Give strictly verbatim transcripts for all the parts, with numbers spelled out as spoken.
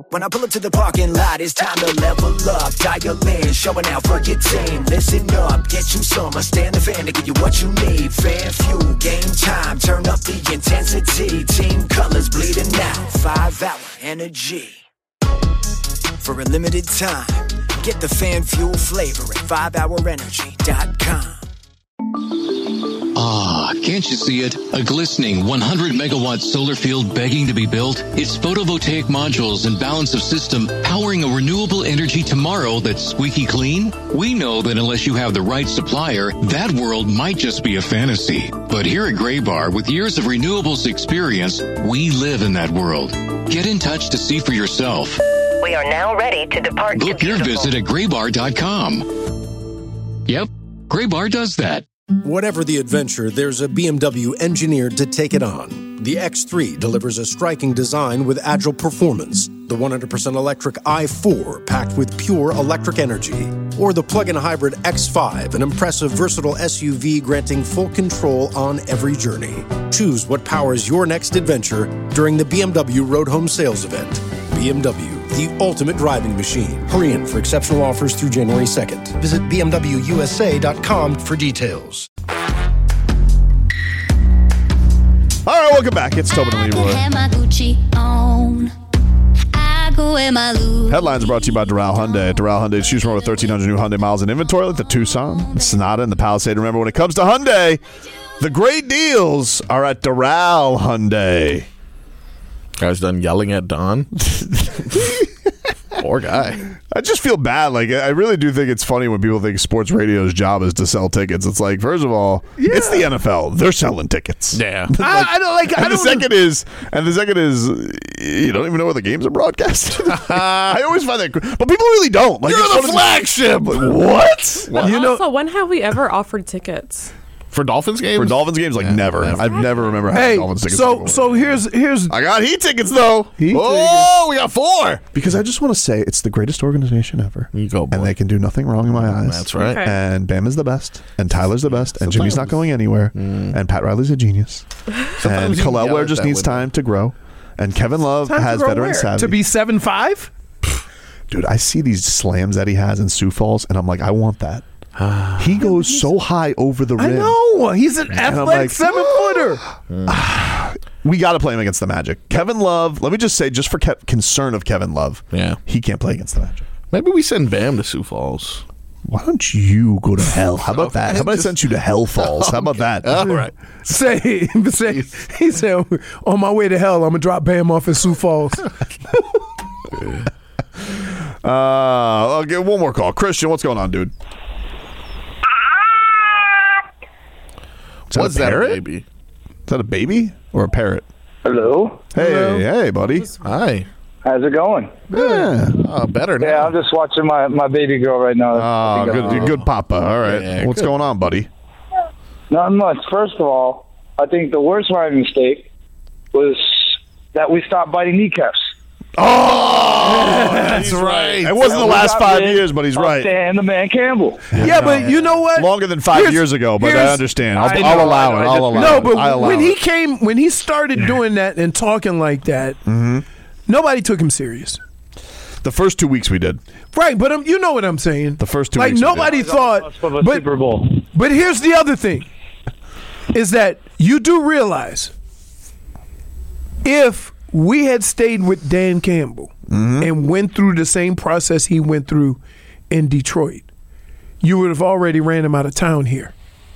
When I pull up to the parking lot, it's time to level up. Dial in, showing out for your team. Listen up, get you some. I stand the fan to give you what you need. Fan fuel, game time, turn up the intensity. Team colors bleeding out, five hour energy. For a limited time, get the fan fuel flavor at five hour energy dot com. Ah, can't you see it? A glistening one hundred megawatt solar field begging to be built? Its photovoltaic modules and balance of system powering a renewable energy tomorrow that's squeaky clean? We know that unless you have the right supplier, that world might just be a fantasy. But here at Graybar, with years of renewables experience, we live in that world. Get in touch to see for yourself. We are now ready to depart. Book your visit at graybar dot com. Yep, Graybar does that. Whatever the adventure, there's a B M W engineered to take it on. The X three delivers a striking design with agile performance. The one hundred percent electric i four packed with pure electric energy. Or the plug-in hybrid X five, an impressive versatile S U V granting full control on every journey. Choose what powers your next adventure during the B M W Road Home Sales Event. B M W, the ultimate driving machine. Hurry in for exceptional offers through January second. Visit b m w u s a dot com for details. All right, welcome back. It's Tobin and Leroy. Headlines brought to you by Doral Hyundai. Doral Hyundai, choose from over thirteen hundred new Hyundai miles in inventory, like the Tucson, the Sonata, and the Palisade. Remember, when it comes to Hyundai, the great deals are at Doral Hyundai. Guy's done yelling at Don. Poor guy. I just feel bad. Like, I really do think it's funny when people think sports radio's job is to sell tickets. It's like, first of all, yeah. It's the N F L. They're selling tickets. Yeah. like, I, I don't like. And I the don't second is, and the second is, you don't even know where the games are broadcast. I always find that, but people really don't. Like, you're the flagship. Like, what? Well, you also, know, when have we ever offered tickets? For Dolphins games? For Dolphins games, like yeah, never. never. I've never remember having hey, Dolphins tickets. So, before. so here's here's. I got Heat tickets though. Heat oh, tickets. We got four. Because I just want to say it's the greatest organization ever. You go, boy. And they can do nothing wrong in my eyes. That's right. Okay. And Bam is the best. And Tyler's the best. And Sometimes. Jimmy's not going anywhere. Mm. And Pat Riley's a genius. And Khalil Ware just needs window. time to grow. And Kevin Love time has veteran savvy. To be seven five. Dude, I see these slams that he has in Sioux Falls, and I'm like, I want that. He goes so high over the rim. I know. He's an athletic like, seven footer. We got to play him against the Magic. Kevin Love, let me just say, just for Ke- concern of Kevin Love, yeah, he can't play against the Magic. Maybe we send Bam to Sioux Falls. Why don't you go to hell? How about that? How about just, I send you to Hell Falls? Okay. How about that? All right. Say, say, he said, on my way to hell, I'm going to drop Bam off in Sioux Falls. uh, I'll get one more call. Christian, what's going on, dude? Is that What's a that, parrot? a baby? Is that a baby or a parrot? Hello. Hey, Hello. hey, buddy. Hi. How's it going? Yeah. Oh, better now. Yeah, I'm just watching my, my baby girl right now. Oh, good, good papa. All right. Yeah, what's good. going on, buddy? Not much. First of all, I think the worst driving mistake was that we stopped biting kneecaps. Oh, that's right. It wasn't the last five years, but he's right. And the man Campbell. Yeah, yeah, but you know what? Longer than five here's, years ago, but I understand. I'll, I know, I'll allow I it. know, I'll allow no, it. but I'll when allow he it. came, when he started doing that and talking like that, mm-hmm. nobody took him serious. The first two weeks we did. Right, but um, you know what I'm saying. The first two like weeks. Like nobody thought. But, Super Bowl. But here's the other thing: is that you do realize if we had stayed with Dan Campbell mm-hmm. and went through the same process he went through in Detroit, you would have already ran him out of town here.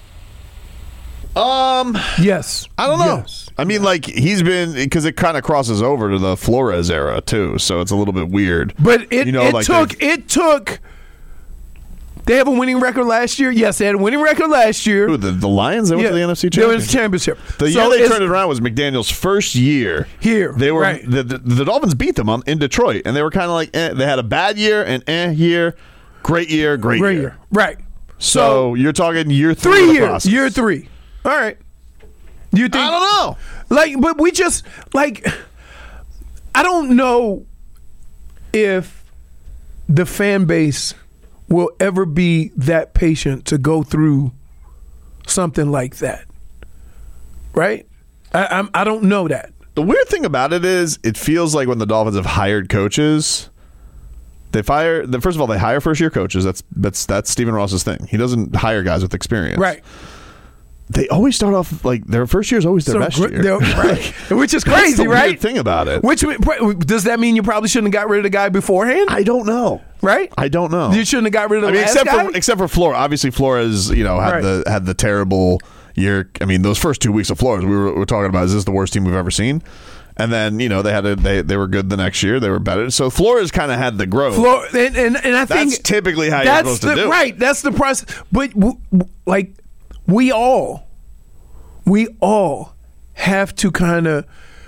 Um. Yes. I don't know. Yes. I mean, like, he's been, because it kind of crosses over to the Flores era, too, so it's a little bit weird. But it, you know, it like took, it took, they have a winning record last year. Yes, they had a winning record last year. Who, the, the Lions? They went yeah, to the N F C Championship. They went to the Championship. championship. The so year they turned it around was McDaniel's first year. Here. They were, right. the, the, the Dolphins beat them on, in Detroit, and they were kind of like, eh, they had a bad year and eh year, great year, great, great year. year. Right. So, so you're talking year three. Three of the years. process. Year three. All right. You think? I don't know. Like, but we just, like, I don't know if the fan base will ever be that patient to go through something like that. Right? I I'm, I don't know that. The weird thing about it is, it feels like when the Dolphins have hired coaches, they fire. The, first of all, they hire first year coaches. That's that's that's Stephen Ross's thing. He doesn't hire guys with experience. Right. They always start off like their first year is always their So best gr- year. they're- right. Which is That's crazy, the right? Weird thing about it. Which does that mean you probably shouldn't have got rid of the guy beforehand? I don't know. Right? I don't know. You shouldn't have got rid of the I mean, last except guy? for except for Flores. Obviously, Flores, you know, had Right. the had the terrible year. I mean, those first two weeks of Flores, we were, we were talking about, is this the worst team we've ever seen? And then, you know, they had a, they they were good the next year. They were better. So Flores kind of had the growth. Flor- and, and, and I think That's typically how you're that's supposed to the, do it. Right. That's the process. But w- w- like we all, we all have to kind of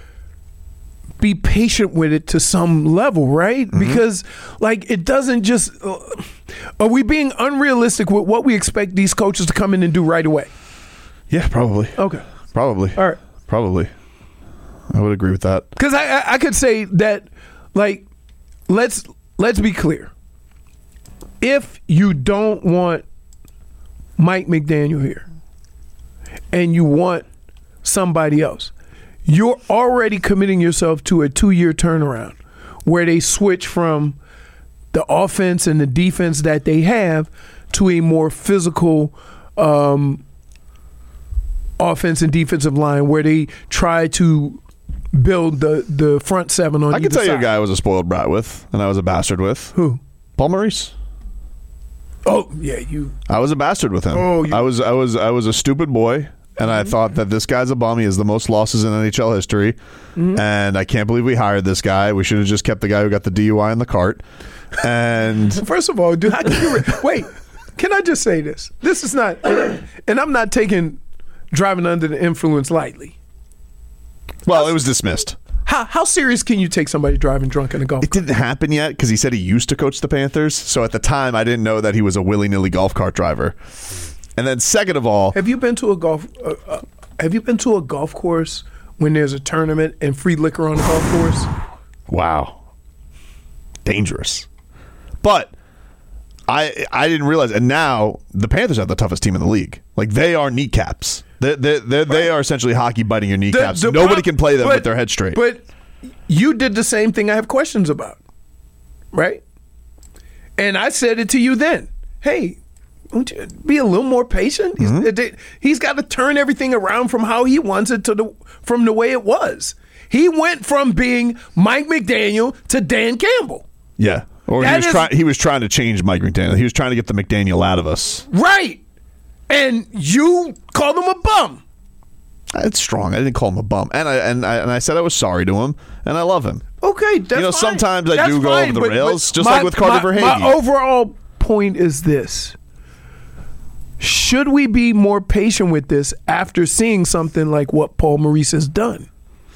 be patient with it to some level, right? Mm-hmm. Because like it doesn't just. Uh, are we being unrealistic with what we expect these coaches to come in and do right away? Yeah, probably. Okay. Probably. All right. Probably. I would agree with that. Because I, I I could say that, like, let's let's be clear. If you don't want Mike McDaniel here, and you want somebody else, you're already committing yourself to a two-year turnaround where they switch from the offense and the defense that they have to a more physical um, offense and defensive line where they try to build the, the front seven on I can either tell you a side. guy I was a spoiled brat with, and I was a bastard with. Who? Paul Maurice. Oh yeah, you. I was a bastard with him. Oh, you- I was I was I was a stupid boy, and I thought that this guy's a bum. He has the most losses in N H L history, Mm-hmm. and I can't believe we hired this guy. We should have just kept the guy who got the D U I in the cart. And First of all, dude, how can you re- wait? Can I just say this? This is not, and I'm not taking driving under the influence lightly. well, it was dismissed. How how serious can you take somebody driving drunk in a golf It cart? didn't happen yet because he said he used to coach the Panthers. So at the time, I didn't know that he was a willy-nilly golf cart driver. And then second of all, Have you been to a golf? Uh, uh, have you been to a golf course when there's a tournament and free liquor on the golf course? wow, dangerous. But I I didn't realize, and now the Panthers have the toughest team in the league. Like they are kneecaps. They they they, they are essentially hockey biting your kneecaps. The- the Nobody prob- can play them but- with their head straight. But you did the same thing I have questions about, right? And I said it to you then. Hey, won't you be a little more patient? He's, Mm-hmm. he's got to turn everything around from how he wants it to the from the way it was. He went from being Mike McDaniel to Dan Campbell. yeah, or he That was is- trying he was trying to change Mike McDaniel. He was trying to get the McDaniel out of us. Right. And you called him a bum. It's strong. I didn't call him a bum, and I and I and I said I was sorry to him, and I love him. Okay, that's You know, fine. sometimes I That's do go fine, over the but- rails, but just my- like with Carter my- Verhaeghe. My overall point is this. Should we be more patient with this after seeing something like what Paul Maurice has done?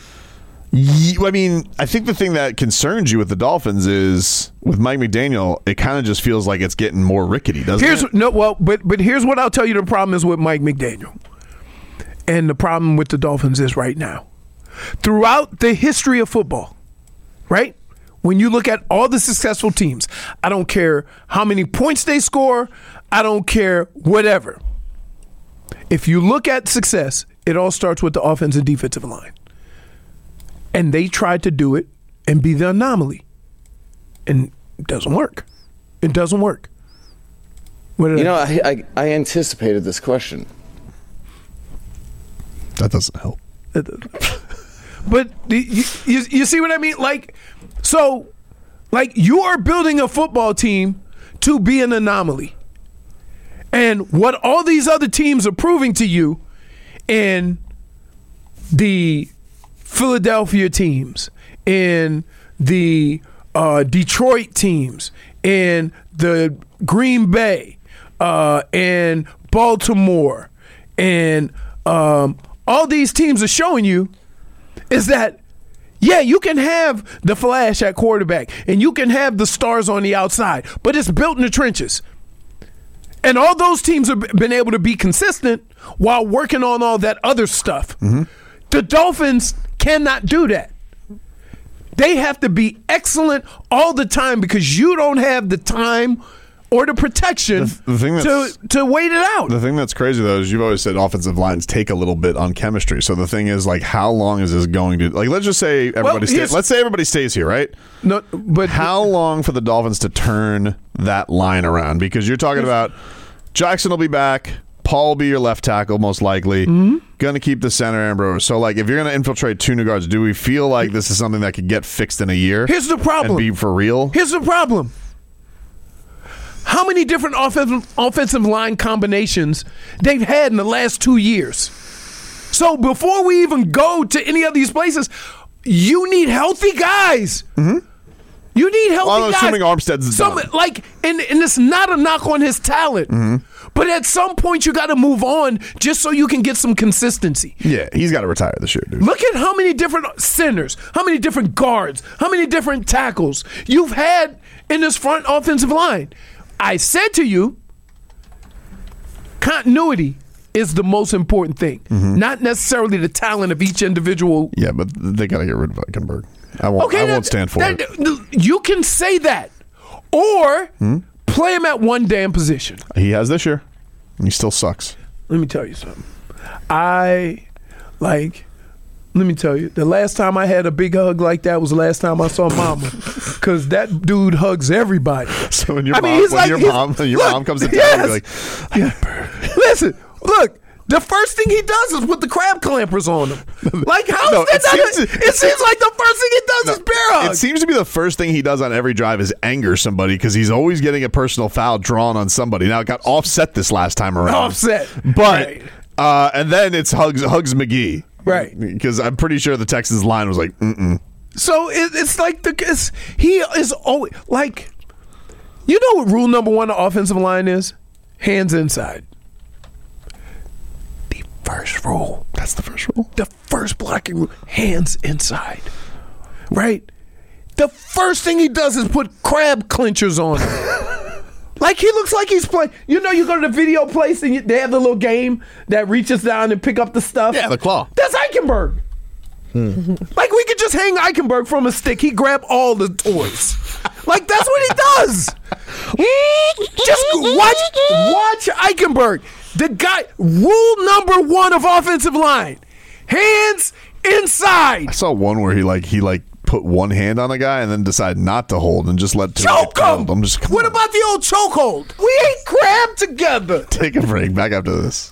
Ye- I mean, I think the thing that concerns you with the Dolphins is with Mike McDaniel, it kind of just feels like it's getting more rickety, doesn't Here's it? no well, but but here's what I'll tell you the problem is with Mike McDaniel. And the problem with the Dolphins is right now. Throughout the history of football, right? When you look at all the successful teams, I don't care how many points they score, I don't care whatever. If you look at success, it all starts with the offense and defensive line. And they tried to do it and be the anomaly. And it doesn't work. It doesn't work. What did You I- know, I, I, I anticipated this question. That doesn't help. But you, you, you see what I mean? Like, so, like, you are building a football team to be an anomaly. And what all these other teams are proving to you in the Philadelphia teams, in the uh, Detroit teams, in the Green Bay, uh, in Baltimore, and um, all these teams are showing you is that, yeah, you can have the flash at quarterback and you can have the stars on the outside, but it's built in the trenches. And all those teams have been able to be consistent while working on all that other stuff. Mm-hmm. The Dolphins cannot do that. They have to be excellent all the time because you don't have the time or the protection The, the thing that's, to to wait it out. The thing that's crazy though is you've always said offensive lines take a little bit on chemistry. So the thing is, like, how long is this going to? Like, let's just say everybody Well, stays. here's- Let's say everybody stays here, right? No, but How long for the Dolphins to turn that line around? Because you're talking about Jackson will be back. Paul will be your left tackle, most likely. Mm-hmm. Going to keep the center, Ambrose. So, like, if you're going to infiltrate two new guards, do we feel like this is something that could get fixed in a year? Here's the problem. And be for real? Here's the problem. How many different offensive offensive line combinations they've had in the last two years? So before we even go to any of these places, you need healthy guys. Mm-hmm. You need healthy Well, I'm guys. assuming Armstead's Some, done. like, and, and it's not a knock on his talent. Mm-hmm. But at some point, you got to move on just so you can get some consistency. Yeah, he's got to retire this year, dude. Look at how many different centers, how many different guards, how many different tackles you've had in this front offensive line. I said to you, continuity is the most important thing, Mm-hmm. not necessarily the talent of each individual. Yeah, but they got to get rid of Eichenberg. I won't, Okay, I that- won't stand for that- it. You can say that, or Hmm? play him at one damn position. He has this year. And he still sucks. Let me tell you something. I like. Let me tell you, the last time I had a big hug like that was the last time I saw Mama, because that dude hugs everybody. So when your I mom, mean, he's when like- your he's- mom, when your look, mom comes to town, yes. you're like, Yeah. Listen, look. The first thing he does is put the crab clampers on him. Like, how No, is that it not seems- a- it seems like the first thing he does is bear hug. It seems to be the first thing he does on every drive is anger somebody because he's always getting a personal foul drawn on somebody. Now it got offset this last time around. Offset. but Right. uh, and then it's hugs hugs McGee, Right. Because I'm pretty sure the Texans line was like, mm-mm. So it, it's like the it's, he is always like, you know what rule number one of offensive line is? Hands inside. The first rule. That's the first rule. The first blocking rule. Hands inside. Right? The first thing he does is put crab clinchers on him. Like, he looks like he's playing. You know, you go to the video place and you, they have the little game that reaches down and pick up the stuff. Yeah, the claw. That's Eichenberg. Like, we could just hang Eichenberg from a stick. He grab all the toys. Like, that's what he does. Just watch, watch Eichenberg. The guy, rule number one of offensive line: hands inside. I saw one where he like he like put one hand on a guy and then decided not to hold and just let two Choke get killed. him. I'm just come What on. about the old chokehold? We ain't crabbed together. Take a break. Back after this.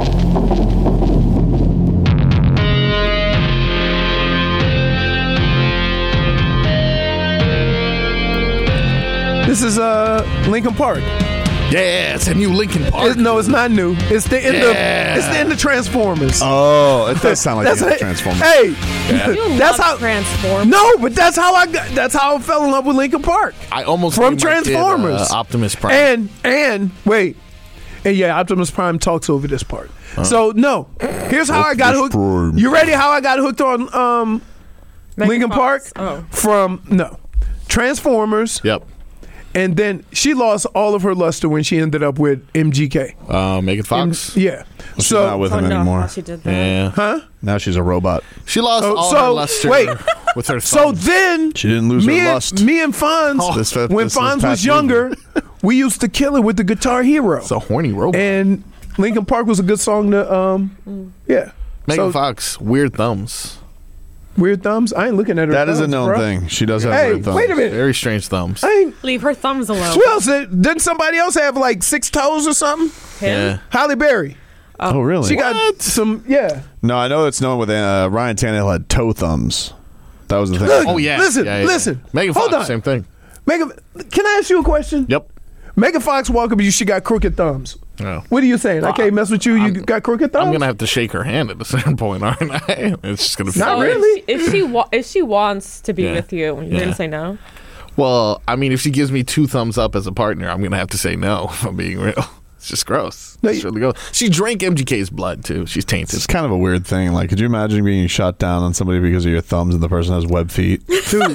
This is uh Lincoln Park. Yeah, it's a new Lincoln Park. It's- no, it's not new. It's the end Yeah. of it's the end of Transformers. Oh, it does sound like That's the how- Transformers. Hey, You that's love how Transformers. No, but that's how I got. That's how I fell in love with Lincoln Park. I almost from named my kid, Transformers. uh, Optimus Prime. And and wait, and yeah, Optimus Prime talks over this part. So no, here's how I got Optimus hooked. Prime. You ready? How I got hooked on um, Megan Lincoln Park Fox. Oh. from no Transformers, Yep. and then she lost all of her luster when she ended up with M G K. Uh, Megan Fox. Yeah. She's So not with Oh him no, anymore. how she did that. Yeah. huh? Now she's a robot. She lost Oh, all so, her luster wait. with her So thumb. then She didn't lose me her and, lust. Me and Fonz, This fa- when this is Fonz was past younger, we used to kill it with the Guitar Hero. It's a horny robot. And Lincoln Park was a good song to, um, yeah. Megan So, Fox, weird thumbs. weird thumbs? I ain't looking at her That is a thumbs, known bro. thing. She does have Hey, weird thumbs. wait a minute. Very strange thumbs. I ain't. Leave her thumbs alone. Who else? Didn't somebody else have like six toes or something? Him? Yeah. Halle Berry. Oh, really? She got some, yeah. No, I know it's known with uh, Ryan Tannehill had toe thumbs. That was the thing. Look, Oh yeah. Listen, Yeah, yeah, yeah. listen. Megan Hold Fox, on. same thing. Megan, can I ask you a question? Yep. Megan Fox walk up to you, she got crooked thumbs. Oh. What are you saying? I can't mess with you, you I'm- got crooked thumbs? I'm gonna have to shake her hand at a certain point, aren't I? It's just gonna. Not So really. If she, if she wa- if she wants to be Yeah. with you, you're Yeah. gonna say no. Well, I mean, if she gives me two thumbs up as a partner, I'm gonna have to say no. If I'm being real, it's just gross. No, It's you- really gross. She drank M G K's blood too. She's tainted. It's kind of a weird thing. Like, could you imagine being shot down on somebody because of your thumbs and the person has web feet? Dude.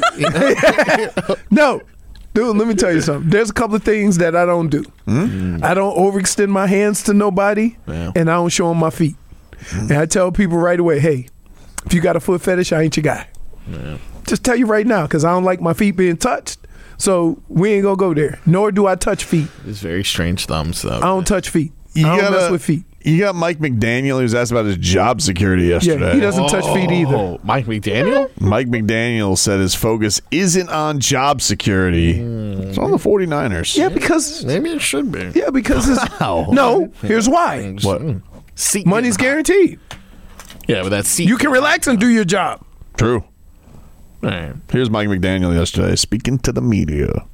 No. Dude, let me tell you something. There's a couple of things that I don't do. I don't overextend my hands to nobody, Yeah. and I don't show them my feet. And I tell people right away, hey, if you got a foot fetish, I ain't your guy. Just tell you right now, because I don't like my feet being touched. So we ain't gonna go there. Nor do I touch feet. It's very strange thumbs, though. I don't touch feet. You I don't gotta- mess with feet. You got Mike McDaniel, who's asked about his job security yesterday. Yeah, he doesn't touch feet either. Oh, Mike McDaniel? Mike McDaniel said his focus isn't on job security. It's on the 49ers. Yeah, because Maybe it should be. yeah, because it's, no. Here's why. What? Seat Money's getting hot. guaranteed. Yeah, but that seat. You can relax and do your job. True. Right. Here's Mike McDaniel yesterday speaking to the media.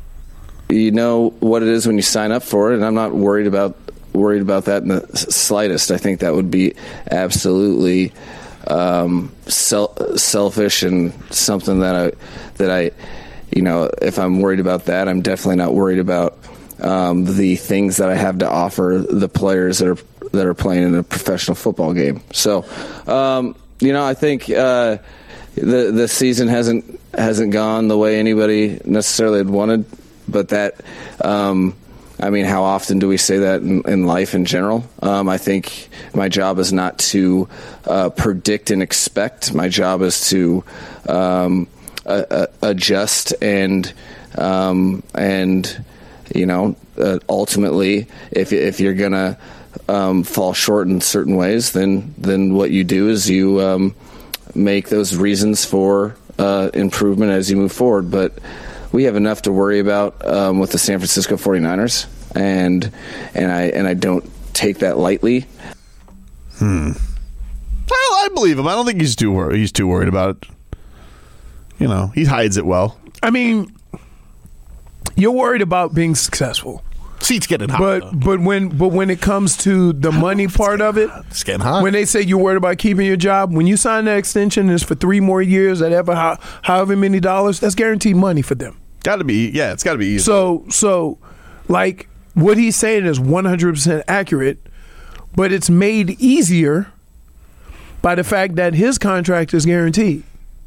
You know what it is when you sign up for it, and I'm not worried about worried about that in the s- slightest. I think that would be absolutely um, sel- selfish and something that I that I, you know, if I'm worried about that, I'm definitely not worried about um, the things that I have to offer the players that are that are playing in a professional football game. So, um, you know, I think uh, the the season hasn't hasn't gone the way anybody necessarily had wanted, but that. Um, I mean, how often do we say that in, in life in general? Um, I think my job is not to uh, predict and expect. My job is to um, uh, uh, adjust and um, and you know uh, ultimately, if if you're gonna um, fall short in certain ways, then then what you do is you um, make those reasons for uh, improvement as you move forward. But we have enough to worry about um, with the San Francisco 49ers, and and I and I don't take that lightly. Hmm. Well, I believe him. I don't think he's too wor- he's too worried about it. You know, he hides it well. I mean, you're worried about being successful. Seats getting hot. But though. but when but when it comes to the money part of it, It's getting hot. when they say you're worried about keeping your job, when you sign that extension, it's for three more years at ever how, however many dollars. That's guaranteed money for them. Got to be, yeah, it's got to be easy. So so, like what he's saying is one hundred percent accurate, but it's made easier by the fact that his contract is guaranteed.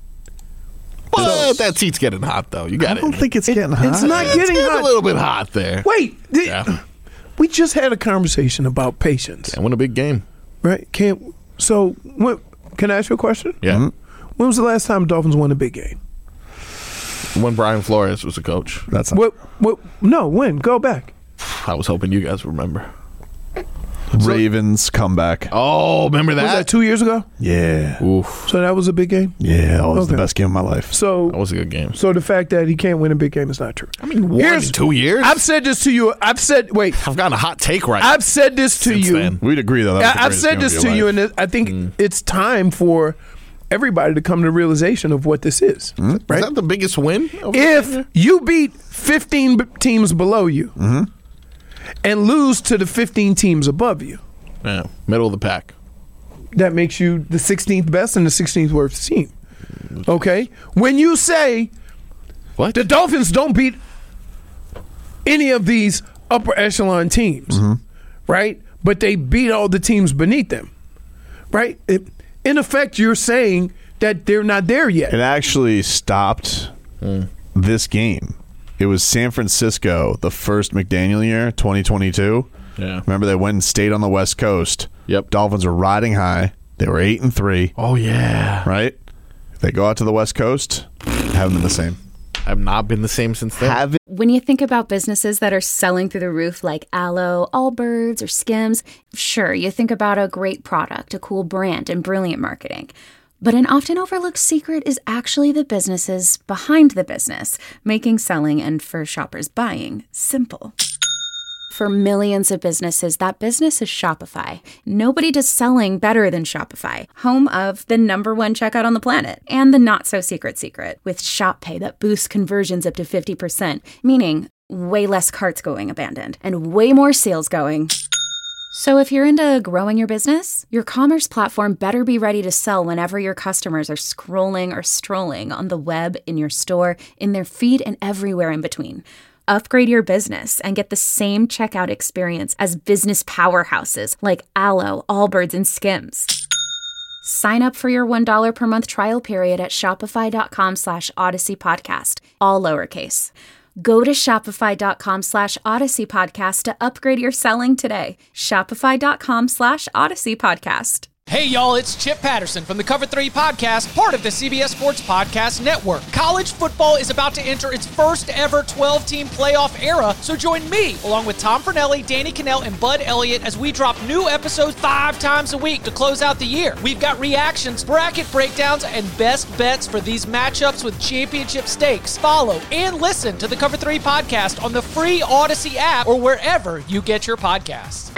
But that seat's getting hot, though. You got I it. don't think it's getting hot. It's not It's getting getting hot. a little bit hot there. Wait, th- Yeah. we just had a conversation about patience, And win a big game. right? Can't. So, what, can I ask you a question? Yeah. Mm-hmm. When was the last time Dolphins won a big game? When Brian Flores was a coach. That's not, What? What? No, when? Go back. I was hoping you guys remember. Ravens comeback. Oh, remember Was that that? two years ago? Yeah. Oof. So that was a big game. Yeah, that was the Okay. best game of my life. So, That was a good game. so the fact that he can't win a big game is not true. I mean, one Here's- in two years? I've said this to you. I've said, wait, I've gotten a hot take right I've said this to since you. then. We'd agree, though. That was the I, I've greatest said game this of to your you, life. and it- I think Mm. it's time for everybody to come to the realization of what this is. Hmm? Right? Is that the biggest win? over the If year? you beat fifteen b- teams below you Mm-hmm. and lose to the fifteen teams above you, Yeah, middle of the pack. that makes you the sixteenth best and the sixteenth worst team. Okay? When you say What? the Dolphins don't beat any of these upper echelon teams, Mm-hmm. right? But they beat all the teams beneath them, right? It, in effect, you're saying that they're not there yet. It actually stopped this game. It was San Francisco, the first McDaniel year, twenty twenty-two. Yeah. Remember, they went and stayed on the West Coast. Yep. Dolphins were riding high. They were eight and three. Oh, yeah. Right? If they go out to the West Coast, haven't been the same. I've not been the same since then. Have When you think about businesses that are selling through the roof like Aloe, Allbirds, or Skims, sure, you think about a great product, a cool brand, and brilliant marketing. But an often overlooked secret is actually the businesses behind the business, making selling and for shoppers buying simple. For millions of businesses, that business is Shopify. Nobody does selling better than Shopify, home of the number one checkout on the planet and the not-so-secret secret with Shop Pay that boosts conversions up to fifty percent, meaning way less carts going abandoned and way more sales going. So if you're into growing your business, your commerce platform better be ready to sell whenever your customers are scrolling or strolling on the web, in your store, in their feed, and everywhere in between. Upgrade your business and get the same checkout experience as business powerhouses like Aloe, Allbirds, and Skims. Sign up for your one dollar per month trial period at shopify.com slash Odyssey Podcast, all lowercase. Go to shopify.com slash Odyssey Podcast to upgrade your selling today. Shopify.com slash Odyssey Podcast. Hey y'all, it's Chip Patterson from the Cover three Podcast, part of the C B S Sports Podcast Network. College football is about to enter its first ever twelve-team playoff era, so join me, along with Tom Fornelli, Danny Cannell, and Bud Elliott as we drop new episodes five times a week to close out the year. We've got reactions, bracket breakdowns, and best bets for these matchups with championship stakes. Follow and listen to the Cover three Podcast on the free Odyssey app or wherever you get your podcasts.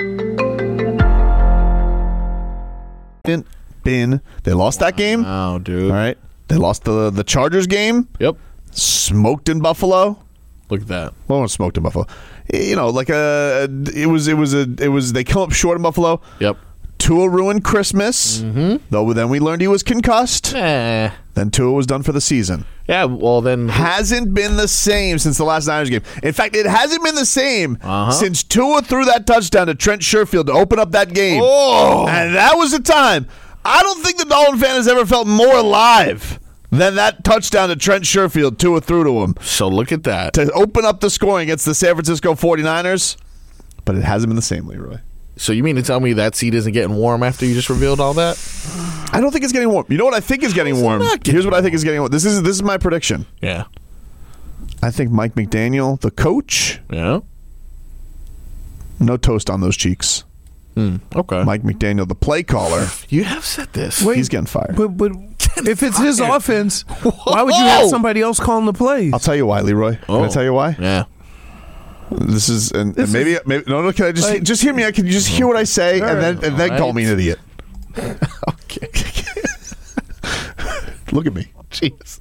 Been, been they lost that game. Oh, dude! All right, they lost the the Chargers game. Yep, smoked in Buffalo. Look at that. Well, smoked in Buffalo. You know, like a it was it was a it was they come up short in Buffalo. Yep. Tua ruined Christmas. Mm-hmm. Though then we learned he was concussed. Eh. Then Tua was done for the season. Yeah, well then hasn't been the same since the last Niners game. In fact, it hasn't been the same uh-huh. since Tua threw that touchdown to Trent Sherfield to open up that game. Oh. And that was the time. I don't think the Dolphin fan has ever felt more alive than that touchdown to Trent Sherfield Tua threw to him. So look at that. To open up the scoring against the San Francisco forty-niners. But it hasn't been the same, Leroy. So you mean to tell me that seat isn't getting warm after you just revealed all that? I don't think it's getting warm. You know what I think is getting warm? Getting Here's what I think is getting warm. This is this is my prediction. Yeah. I think Mike McDaniel, the coach, yeah, no toast on those cheeks. Hmm. Okay. Mike McDaniel, the play caller. You have said this. Wait, he's getting fired. But, but if it's his offense, why would you have somebody else calling the plays? I'll tell you why, Leroy. Can Oh. I tell you why? Yeah. This is and, This and maybe is- maybe no no. Can I just like- just hear me? I can you just hear what I say All and then right. and then All call right. me an idiot. Okay. Look at me. Jeez.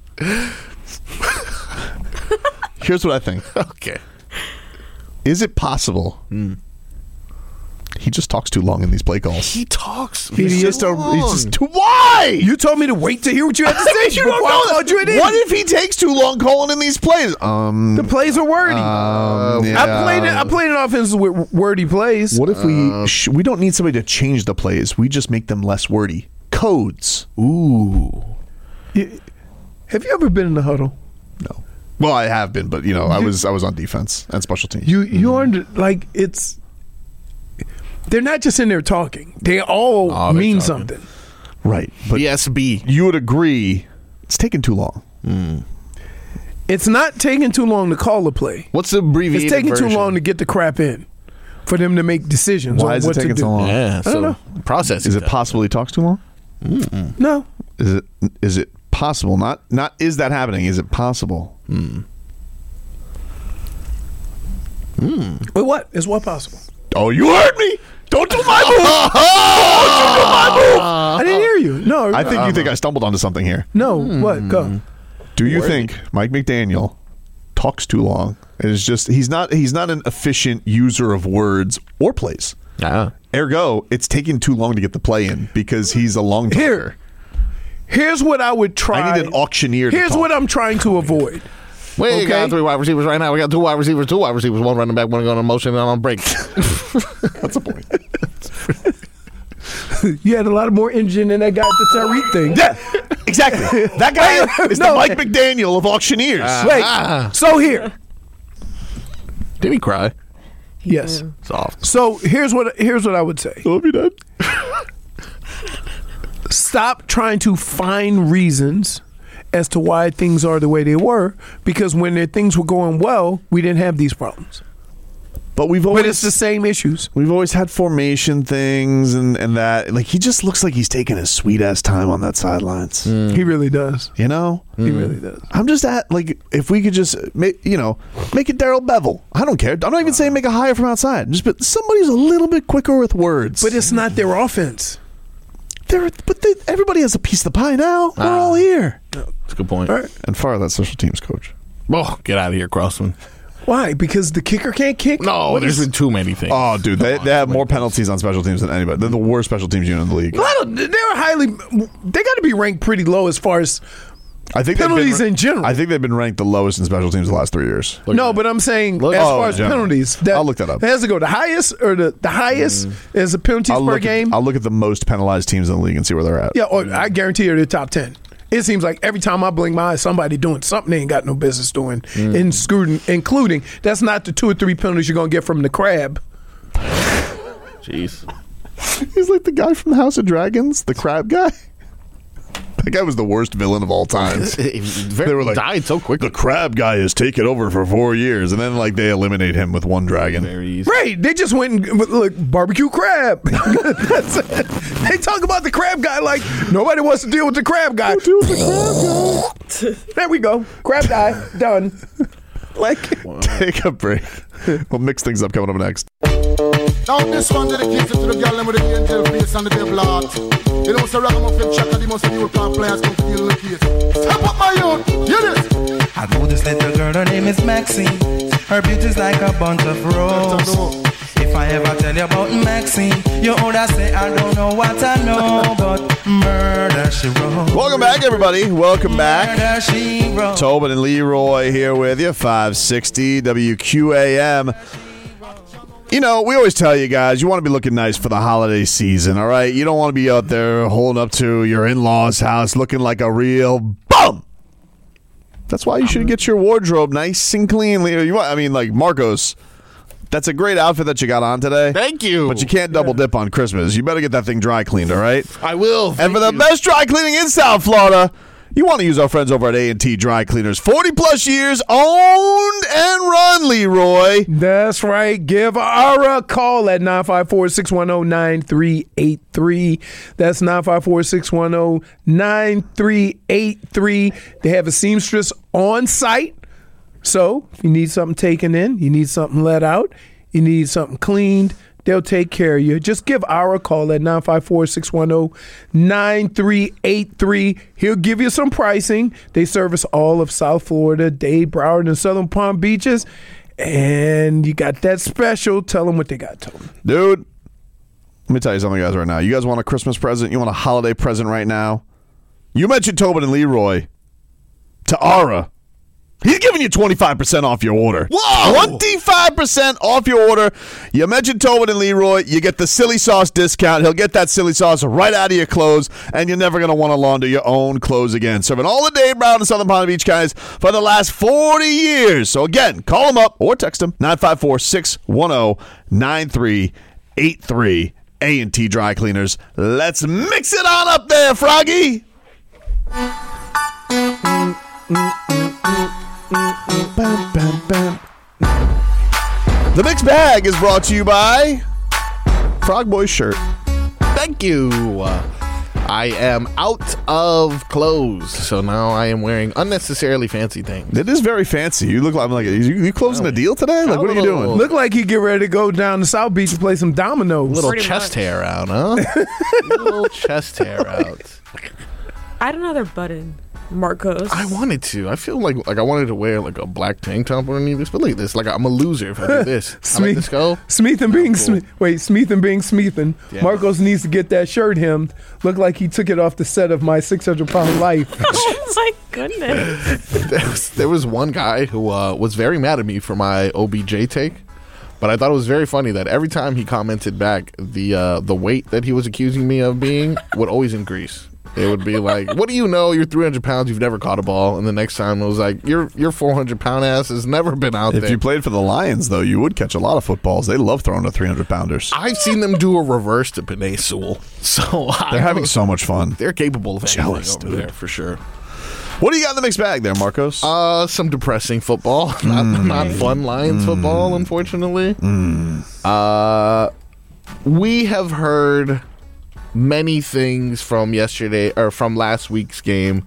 Here's what I think. Okay. Is it possible? He just talks too long in these play calls. He talks. He's just a. long. He's just too. Why? You told me to wait to hear what you had to say. you don't before I know called you an that. idiot. What if he takes too long calling in these plays? Um, The plays are wordy. um, I played it. yeah. I played an offense with wordy plays. What if we? Sh- we don't need somebody to change the plays. We just make them less wordy. Codes. Ooh. You- have you ever been in the huddle? No. Well, I have been, but you know, I was I was on defense and special teams. You you under like it's. They're not just in there talking. They all Oh, they're mean talking. something. Right, but B S B. you would agree it's taking too long. It's not taking too long to call a play. What's the abbreviated It's taking version? too long to get the crap in for them to make decisions. Why on is it what to taking do. so long? Yeah. I So don't know. processing. Is it time. possible he talks too long? No. Is it is it possible? Not not is that happening? Is it possible? But what is what possible? Oh, you heard me! Don't do my move! Don't you do my move! I didn't hear you. No. I think you think I stumbled onto something here. No. What? Go. Do you think Mike McDaniel talks too long? It is just he's not he's not an efficient user of words or plays. Ah. Ergo, it's taking too long to get the play in because he's a long talker. Here. Here's what I would try. I need an auctioneer. To Here's talk. what I'm trying to avoid. We Okay. got three wide receivers right now. We got two wide receivers, two wide receivers, one running back, one going on motion and on break. That's a point. You had a lot of more engine than that guy at the Tyreek thing. Yeah, exactly. That guy is No. the Mike McDaniel of auctioneers. Wait. Ah. So here. Did he cry? Yes. Soft. So here's what here's what I would say. I'll be dead. Stop trying to find reasons as to why things are the way they were, because when their things were going well, we didn't have these problems. But we've always But it's the same issues. we've always had formation things and, and that. Like he just looks like he's taking his sweet ass time on that sidelines. He really does. You know, He really does. I'm just at like if we could just make you know make it Daryl Bevel. I don't care. I'm not even saying make a hire from outside. Just but somebody who's a little bit quicker with words. But it's not their offense. They're, but they, everybody has a piece of the pie now. We're all here. That's a good point. All right. And fire that special teams coach. Oh, get out of here, Crossman. Why? Because the kicker can't kick? No, What there's is- been too many things. Oh, dude, they, they have more penalties on special teams than anybody. They're the worst special teams unit in the league. I don't- they're highly. They got to be ranked pretty low as far as I think they've penalties been, in general. I think they've been ranked the lowest in special teams the last three years. no, but I'm saying Look- as Oh, far as general. penalties, that I'll look that up. It has to go the highest or the the highest is the penalties I'll per look, game. at, I'll look at the most penalized teams in the league and see where they're at. yeah, or I guarantee you they're top ten. It seems like every time I blink my eye, somebody doing something they ain't got no business doing, including, including that's not the two or three penalties you're gonna get from the crab. Jeez. He's like the guy from the House of Dragons, the crab guy. That guy was the worst villain of all time. They were like, died so quickly. The crab guy has taken over for four years, and then like they eliminate him with one dragon. Very easy. Right. They just went and look, barbecue crab. That's it. They talk about the crab guy like nobody wants to deal with the crab guy. Deal with the crab guy. There we go. Crab guy. Done. Like, take a break. We'll mix things up coming up next. Now this one dedicated to the girl with the angel face and the devil heart. You know, so ragamuffin checker, the most new car players come to deal with the case. Step up my youth, hear this. I know this little girl, her name is Maxine. Her beauty's like a bunch of roses. If I ever tell you about Maxine, you would say I don't know what I know, but murder she wrote. Welcome back, everybody. Welcome back. Murder she wrote. Tobin and Leroy here with you, five sixty W Q A M. You know, we always tell you guys, you want to be looking nice for the holiday season, all right? You don't want to be out there holding up to your in-laws' house looking like a real bum. That's why you should get your wardrobe nice and clean. You want, I mean, like, Marcos, that's a great outfit that you got on today. Thank you. But you can't double dip on Christmas. You better get that thing dry cleaned, all right? I will. And for the you. best dry cleaning in South Florida, you want to use our friends over at A and T Dry Cleaners. forty plus years owned and run, Leroy. That's right. Give Ara a call at nine five four, six one zero, nine three eight three. That's nine five four, six one zero, nine three eight three. They have a seamstress on site. So if you need something taken in, you need something let out, you need something cleaned, they'll take care of you. Just give our call at nine five four, six one zero, nine three eight three. He'll give you some pricing. They service all of South Florida, Dade, Broward, and Southern Palm Beaches. And you got that special. Tell them what they got, Tony. Dude, let me tell you something, guys, right now. You guys want a Christmas present? You want a holiday present right now? You mentioned Tobin and Leroy to Ara. He's giving you twenty-five percent off your order. Whoa! twenty-five percent off your order. You mentioned Tobin and Leroy. You get the silly sauce discount. He'll get that silly sauce right out of your clothes, and you're never going to want to launder your own clothes again. Serving all the Dade, Broward, and Southern Palm Beach guys for the last forty years. So, again, call them up or text them, nine five four, six one zero, nine three eight three. A and T Dry Cleaners. Let's mix it on up there, Froggy. Bam, bam, bam. The mixed bag is brought to you by Frog Boy Shirt. Thank you. Uh, I am out of clothes, so now I am wearing unnecessarily fancy things. It is very fancy. You look like, like you, you closing a deal today? Like, what are you doing? Look like you get ready to go down to South Beach and play some dominoes. Little Pretty chest much. hair out, huh? Little chest hair out. I had another button, Marcos. I wanted to. I feel like like I wanted to wear like a black tank top underneath this, but look at this. Like I'm a loser if I do this. I let this go. Smith and being cool. Smith. Wait, Smith and being Smithin. Yeah. Marcos needs to get that shirt hemmed. Look like he took it off the set of My six hundred pound Life. Oh my goodness. there, was, there was one guy who uh, was very mad at me for my O B J take, but I thought it was very funny that every time he commented back, the uh, the weight that he was accusing me of being would always increase. It would be like, what do you know? You're three hundred pounds. You've never caught a ball. And the next time it was like, your your four hundred pound ass has never been out If there. you played for the Lions, though, you would catch a lot of footballs. They love throwing to three hundred pounders. I've seen them do a reverse to Penei Sewell. So I They're having so much fun. They're capable of anything Jealous, over dude. there for sure. What do you got in the mixed bag there, Marcos? Uh, some depressing football, not Mm. not fun Lions football, unfortunately. Mm. Uh, we have heard many things from yesterday or from last week's game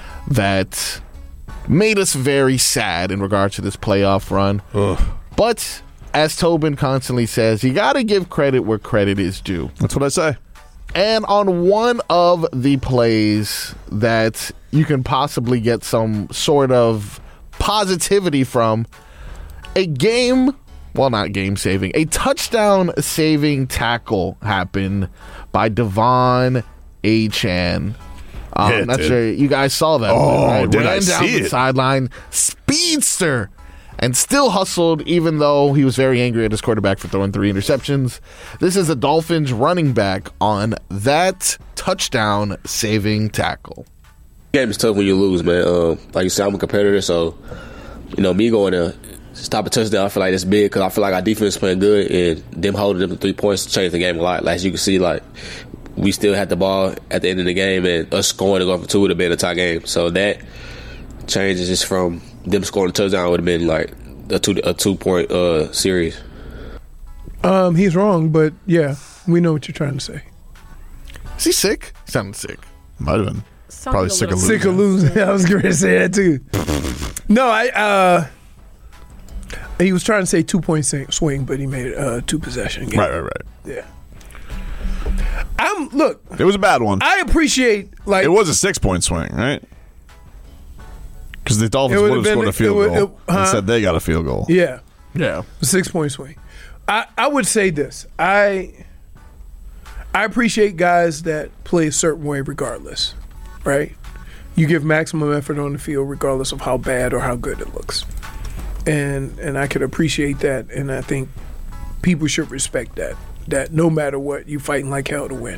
that made us very sad in regard to this playoff run. Ugh. But as Tobin constantly says, you got to give credit where credit is due. That's what I say. And on one of the plays that you can possibly get some sort of positivity from, a game, well, not game saving, a touchdown saving tackle happened by Devon Achane. Um, Yeah, not dude. sure you guys saw that. Oh, right? did Ran I down see the it? sideline, speedster, and still hustled, even though he was very angry at his quarterback for throwing three interceptions. This is the Dolphins running back on that touchdown saving tackle. Game is tough when you lose, man. Uh, like you said, I'm a competitor, so you know me going to stop a touchdown, I feel like that's big because I feel like our defense is playing good and them holding them to three points changed the game a lot. Like, as you can see, like, we still had the ball at the end of the game and us scoring and going for two would have been a tie game. So that changes just from them scoring a touchdown would have been like a two a two point uh, series. Um, he's wrong, but yeah, we know what you're trying to say. Is he sick? He sounded sick. Might have been. Sounded Probably a sick of little losing. Sick of losing. I was going to say that too. No, I. Uh, he was trying to say two point swing, but he made it uh, two possession game. Right, right, right. Yeah. I'm look. It was a bad one. I appreciate like it was a six point swing, right? Because the Dolphins It would would've have scored been- a field it would- goal it- huh? and said they got a field goal. Yeah. Yeah. Six point swing. I, I would say this. I I appreciate guys that play a certain way regardless. Right? You give maximum effort on the field regardless of how bad or how good it looks. And and I could appreciate that, and I think people should respect that. That no matter what, you fighting like hell to win.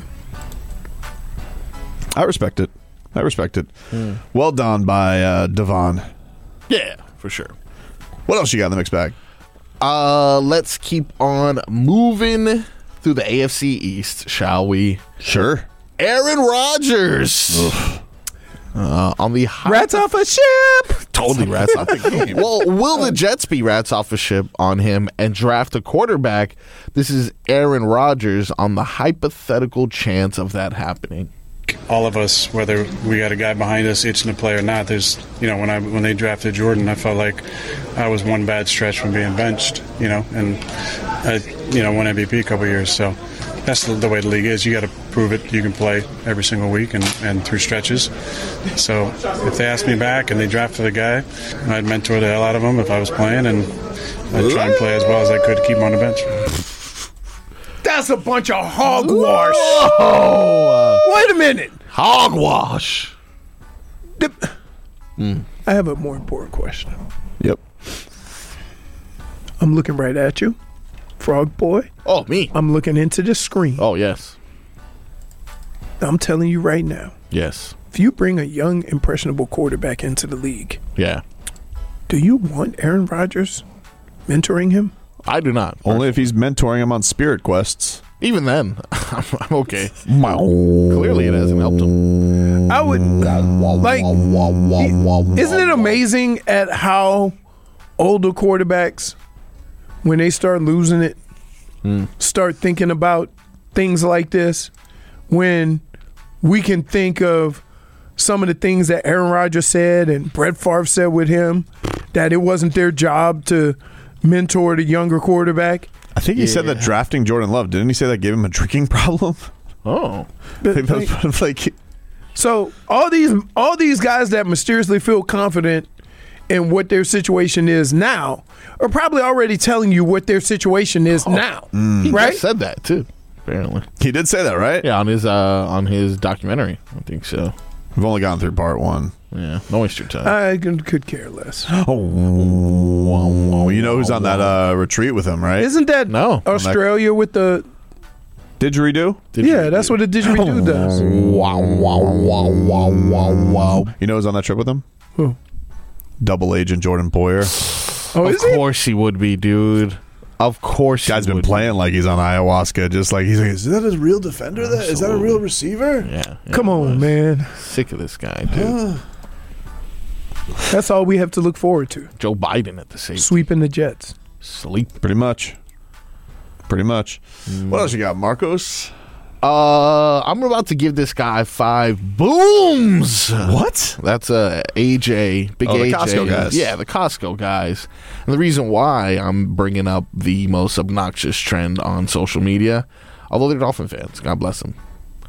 I respect it. I respect it. Hmm. Well done by uh, Devon. Yeah, for sure. What else you got in the mixed bag? Uh, let's keep on moving through the A F C East, shall we? Sure. Aaron Rodgers. Uh, on the high- Rats off a ship. Totally rats off the game. Well, will the Jets be rats off a ship on him and draft a quarterback? This is Aaron Rodgers on the hypothetical chance of that happening. All of us, whether we got a guy behind us itching to play or not, there's, you know, when I when they drafted Jordan, I felt like I was one bad stretch from being benched, you know, and I, you know, won M V P a couple of years. So that's the, the way the league is. You got to prove it. You can play every single week and, and through stretches. So if they asked me back and they drafted a guy, I'd mentor the hell out of him if I was playing, and I'd try and play as well as I could to keep him on the bench. That's a bunch of hogwash. Oh, uh, Wait a minute. Hogwash. The- Mm. I have a more important question. Yep. I'm looking right at you, Frog Boy. Oh, me. I'm looking into the screen. Oh, yes. I'm telling you right now, Yes. if you bring a young, impressionable quarterback into the league, Yeah. do you want Aaron Rodgers mentoring him? I do not. Only if he's mentoring him on spirit quests. Even then, I'm, I'm okay. Clearly, it hasn't helped him. I would like. Isn't it amazing at how older quarterbacks, when they start losing it, start thinking about things like this? When we can think of some of the things that Aaron Rodgers said and Brett Favre said with him, that it wasn't their job to mentor the younger quarterback. I think he yeah. said that drafting Jordan Love, didn't he say that gave him a drinking problem? Oh. But, like, like, so all these all these guys that mysteriously feel confident in what their situation is now are probably already telling you what their situation is oh. now. Mm. He right? just said that too, apparently. He did say that, right? Yeah, on his uh, on his documentary. I think so. We've only gone through part one. Yeah, no waste your time. I could care less. Oh, you know who's on that uh, retreat with him, right? Isn't that no Australia with the didgeridoo? didgeridoo? Yeah, that's what a didgeridoo does. Wow, wow, wow, wow, wow, wow. You know who's on that trip with him? Who? Double Agent Jordan Poyer. Oh, of is he? course he would be, dude. Of course, guy's he been would playing be. like he's on ayahuasca. Just like he's like, is that a real defender? That is that a real receiver? Yeah. yeah Come on, man. Sick of this guy, dude. That's all we have to look forward to. Joe Biden at the safety. Sweeping the Jets. Sleep. Pretty much. Pretty much. Mm. What else you got, Marcos? Uh, I'm about to give this guy five booms. What? That's uh, A J, Big oh, A J. The Costco guys. Yeah, the Costco guys. And the reason why I'm bringing up the most obnoxious trend on social media, although they're Dolphin fans, God bless them.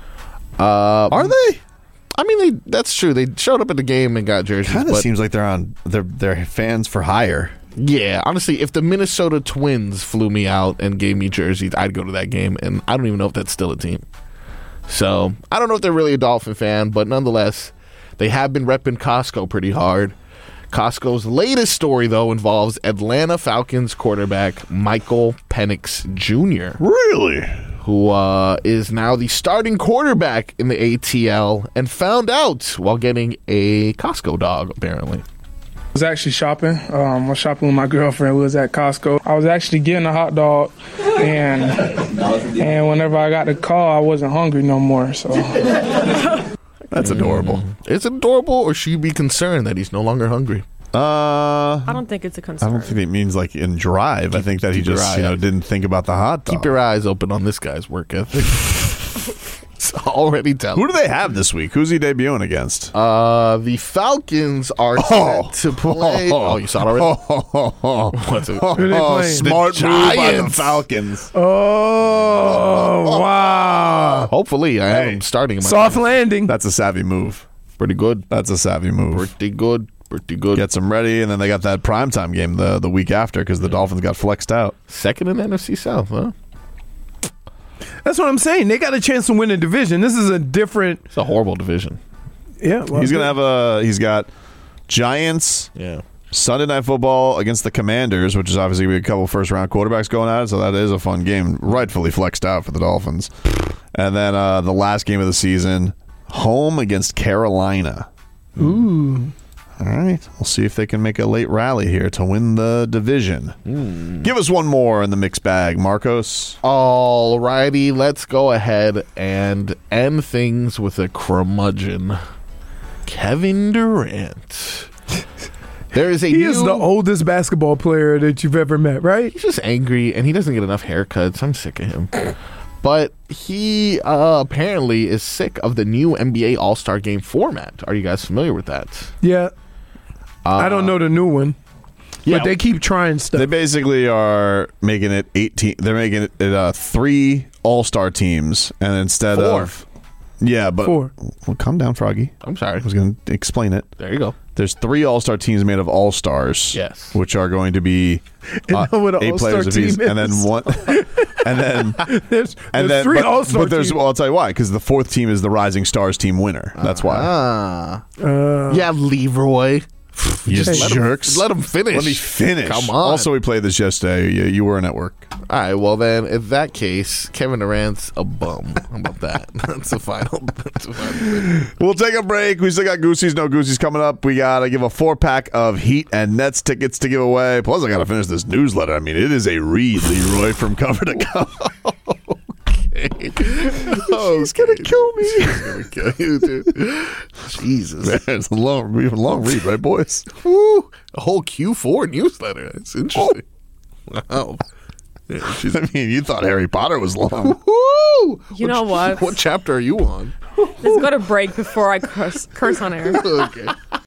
Uh, Are they? I mean, they, that's true. They showed up at the game and got jerseys. Kind of seems like they're on. They're they're fans for hire. Yeah, honestly, if the Minnesota Twins flew me out and gave me jerseys, I'd go to that game, and I don't even know if that's still a team. So, I don't know if they're really a Dolphin fan, but nonetheless, they have been repping Costco pretty hard. Costco's latest story, though, involves Atlanta Falcons quarterback Michael Penix Junior Really? Who uh, is now the starting quarterback in the A T L and found out while getting a Costco dog, apparently. I was actually shopping. Um, I was shopping with my girlfriend. We was at Costco. I was actually getting a hot dog, and and whenever I got the call, I wasn't hungry no more. So that's adorable. Mm. Is it adorable, or should you be concerned that he's no longer hungry? Uh, I don't think it's a concern. I don't think it means like in drive. I think that he just you know didn't think about the hot dog. Keep your eyes open on this guy's work ethic. It's already telling. Who do they have this week? Who's he debuting against? Uh, the Falcons are Oh. set to play. Oh, you saw it already? Oh, What's it? Who are they playing? Smart The move by the Giants. Falcons. Oh, wow. Hopefully, I have him starting. In my Soft landing. That's a savvy move. Pretty good. That's a savvy move. Pretty good. Pretty good. Gets them ready, and then they got that primetime game the the week after because the Dolphins got flexed out. Second in the N F C South, huh? That's what I'm saying. They got a chance to win a division. This is a different. It's a horrible division. Yeah, well, He's gonna have a. He's got Giants. Yeah. Sunday Night Football against the Commanders, which is obviously gonna be a couple first round quarterbacks going at it, so that is a fun game. Rightfully flexed out for the Dolphins. And then uh, the last game of the season, home against Carolina. Ooh. All right, we'll see if they can make a late rally here to win the division. Mm. Give us one more in the mixed bag, Marcos. All righty, let's go ahead and end things with a curmudgeon. Kevin Durant. There is a He new, is the oldest basketball player that you've ever met, right? He's just angry, and he doesn't get enough haircuts. I'm sick of him. But he uh, apparently is sick of the new N B A All-Star Game format. Are you guys familiar with that? Yeah. Uh, I don't know the new one. Yeah. But they keep trying stuff. They basically are making it eighteen. They're making it uh, three All-Star teams, and instead Four. of yeah, but Four. Well, calm down, Froggy. I'm sorry. I was going to explain it. There you go. There's three All-Star teams made of All-Stars. Yes. Which are going to be uh, know what an eight All-Star players apiece, team and then is? one, and then there's and there's then three but, All-Star but there's teams. well, I'll tell you why, because the fourth team is the Rising Stars team winner. That's why. Ah. Uh, You have Leroy. You Just let him- jerks. let him finish. Let me finish. Come on. Also, we played this yesterday. You, you weren't at work. All right, well then, in that case, Kevin Durant's a bum. How about that? That's the final. That's the final. We'll take a break. We still got Goosey's, no Goosey's coming up. We got to give a four pack of Heat and Nets tickets to give away. Plus, I got to finish this newsletter. I mean, it is a read, Leroy, from cover to cover. Oh, He's gonna kill me. He's gonna kill you, dude. Jesus, Man, it's a long, long read, right, boys? Woo. A whole Q four newsletter. That's interesting. Wow. Yeah, she's- I mean, you thought Harry Potter was long. Woo! You know what? What chapter are you on? Let's go to break before I curse, curse on air. Okay.